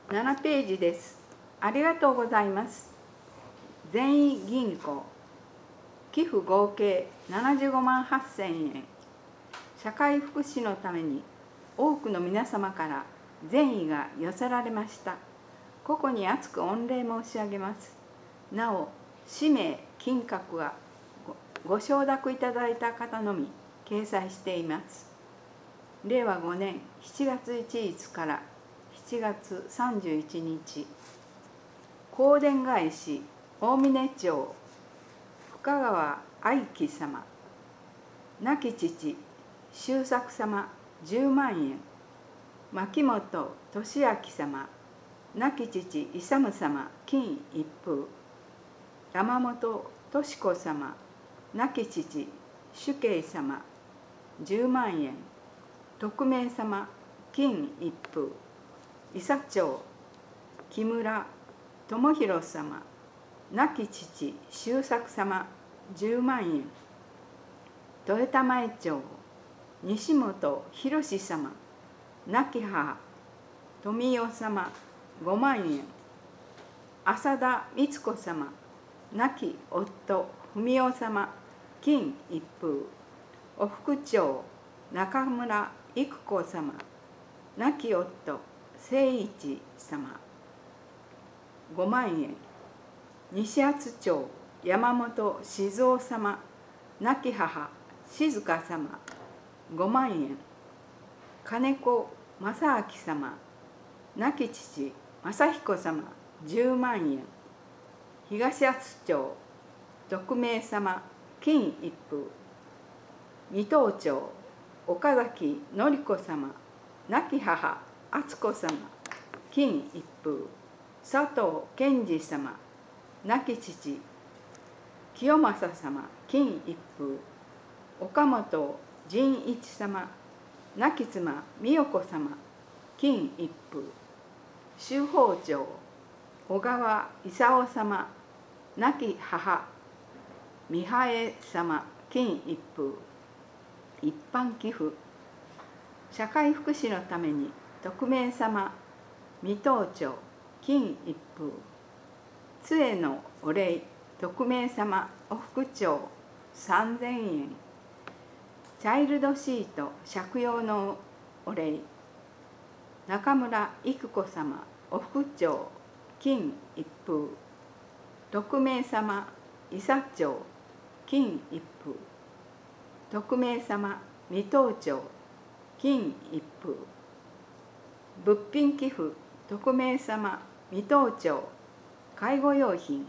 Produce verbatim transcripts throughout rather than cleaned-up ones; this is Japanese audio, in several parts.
ななページです。ありがとうございます。全員銀行寄付合計ななじゅうごまんはっせんえん。社会福祉のために多くの皆様から善意が寄せられました。ここに厚く御礼申し上げます。なお、氏名、金額は ご, ご承諾いただいた方のみ掲載しています。れいわごねんしちがついちにちからしちがつさんじゅういちにち、香典返し大峰町深川愛樹様、亡き父周作様じゅうまんえん、牧本俊明様、亡き父勇様金一封、山本敏子様、亡き父主慶様じゅうまんえん、匿名様金一封、伊佐町木村智弘様、亡き父周作様じゅうまんえん、豊玉江町西本博様、亡き母富代様ごまんえん、浅田光子様、亡き夫文夫様金一封、お副長中村育子様、亡き夫誠一様ごまんえん、西厚町山本静夫様、亡き母静香様ごまんえん、金子正明様、亡き父正彦様じゅうまんえん、東厚町匿名様金一封、水戸町岡崎典子様、亡き母敦子様金一封、佐藤健二様、亡き父清正様金一封、岡本仁一様、亡き妻美代子様金一封、周宝町小川勲様、亡き母美葉江様金一封、一般寄付社会福祉のために匿名様水戸町金一封、杖のお礼匿名様お副長さんぜんえん、チャイルドシート借用のお礼中村育子様お副長金一封、匿名様伊佐町金一封、匿名様水戸町金一封、物品寄付匿名様水戸町介護用品、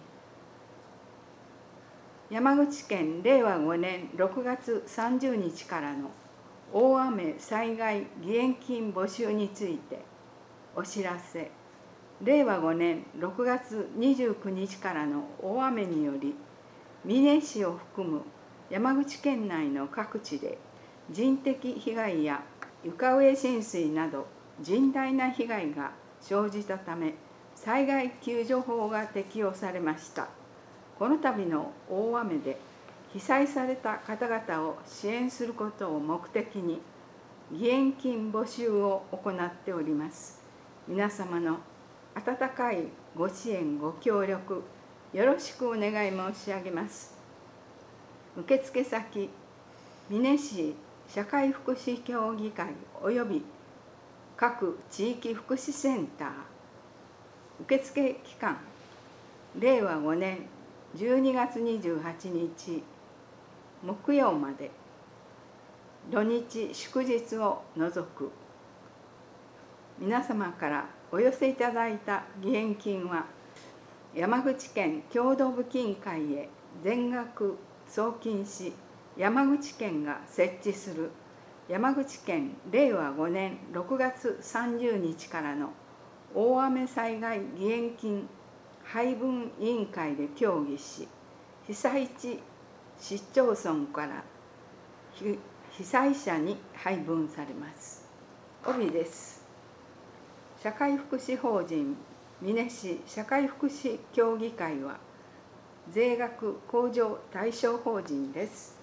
山口県れいわごねんろくがつさんじゅうにちからの大雨災害義援金募集についてお知らせ。れいわごねんろくがつにじゅうくにちからの大雨により美祢市を含む山口県内の各地で人的被害や床上浸水など甚大な被害が生じたため、災害救助法が適用されました。この度の大雨で被災された方々を支援することを目的に義援金募集を行っております。皆様の温かいご支援ご協力よろしくお願い申し上げます。受付先美祢市社会福祉協議会および各地域福祉センター、受付期間れいわごねんじゅうにがつにじゅうはちにち木曜まで、土日祝日を除く。皆様からお寄せいただいた義援金は山口県共同募金会へ全額送金し、山口県が設置する山口県れいわごねんろくがつさんじゅうにちからの大雨災害義援金配分委員会で協議し、被災地市町村から被災者に配分されます。帯です。社会福祉法人美祢市社会福祉協議会は税額控除対象法人です。